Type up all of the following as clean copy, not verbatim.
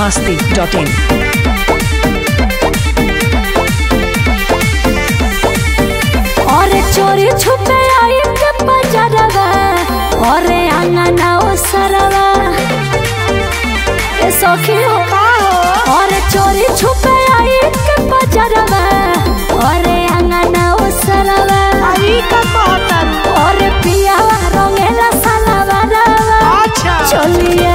biharmasti.in और चोरी छुपे आई के बजरवा और आंगना ओ सरवा ए सखी हो और चोरी छुपे आई के बजरवा और आंगना ओ सरवा आई का कहता और पिया रंगेला सलवा अच्छा चलिए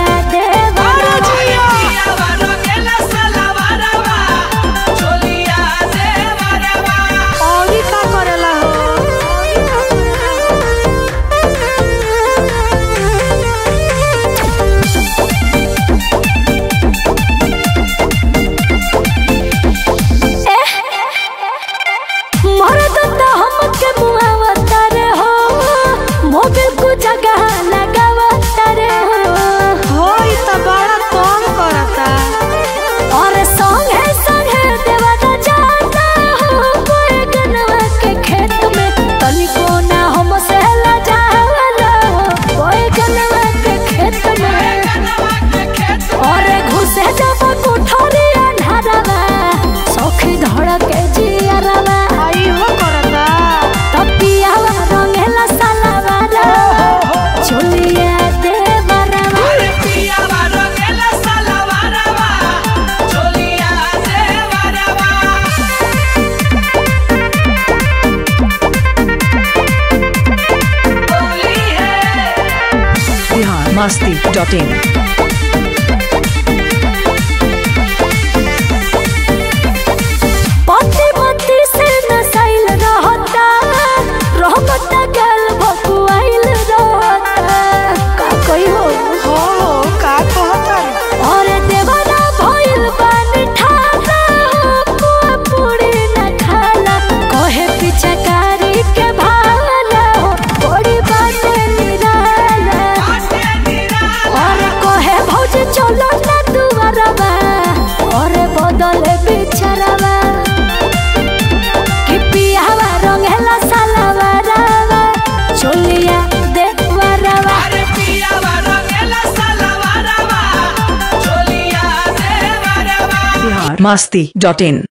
biharmasti.in पति पति से नसाइल रहता रहमता गल भकुआइल रहता का कोई हो का कहता और देवरा भइल बानी ठाला कुआ पूरी न खाला कहे पिचकारी के भाला हो बड़ी बाटे निराला और कहे भौजी चलो ना दुआरवा और बदले बिछरवा कि पियावा रंगेला सलवा रवा चलिया देखवरवा biharmasti.in